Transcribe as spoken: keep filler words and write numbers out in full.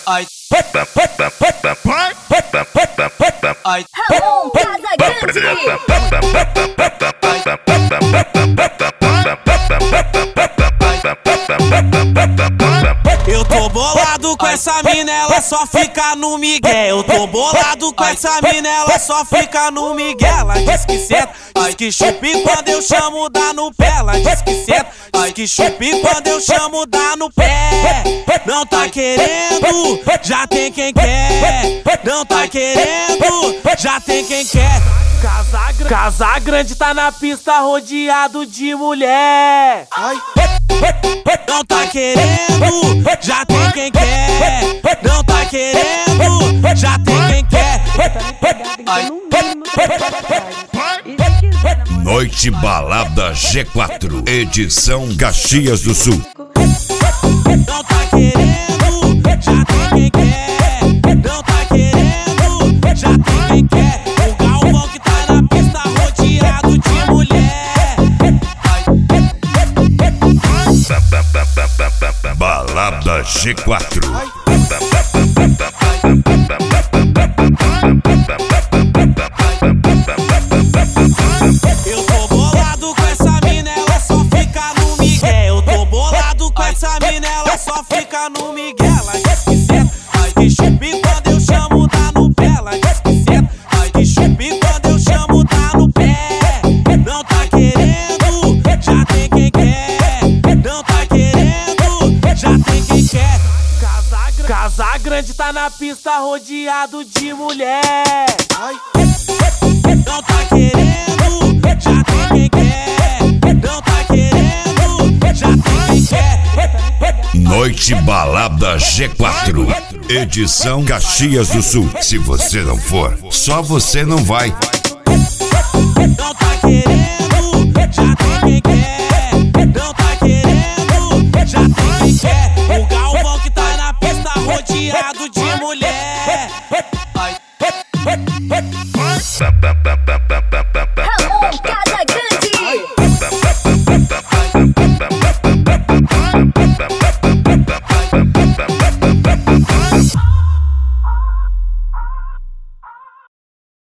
Ai. Ai. Ramon Casagrande. Eu tô bolado com essa mina, ela só fica no migué. Eu tô bolado com essa mina, ela só fica no migué. Ela diz que senta, diz que chupa e quando eu chamo dá no pé. Ela diz que senta, diz que chupa e quando eu chamo dá no pé. Não tá querendo, já tem quem quer. Não tá querendo, já tem quem quer. Casa, casa grande tá na pista rodeado de mulher. Ai. Não tá querendo, já tem quem quer. Não tá querendo, já tem quem quer. Ai. Noite Balada G quatro, edição Caxias do Sul. Não tá querendo, já tem quem quer. Não tá querendo, já tem quem quer. O Galvão que tá na pista rodeado de mulher. Balada G quatro. Eu tô bolado com essa mina, ela só fica no migué. Eu tô bolado com essa mina, ela só fica no migué. Ela diz que senta, diz que chupa e quando eu chamo dá no pé. Ela diz que senta, diz que chupa e quando eu chamo dá no pé. Não tá querendo, já tem quem quer. Não tá querendo, já tem quem quer. Casa, casa grande tá na pista rodeado de mulher. Ai. Não tá querendo, já tem quem quer. Não tá querendo, já tem quem quer. Noite Balada G quatro, edição Caxias do Sul. Se você não for, só você não vai. Não tá querendo, já tem quem quer. Não tá querendo, já tem quem quer. O Galvão que tá na pista rodeado de mulher. Ai.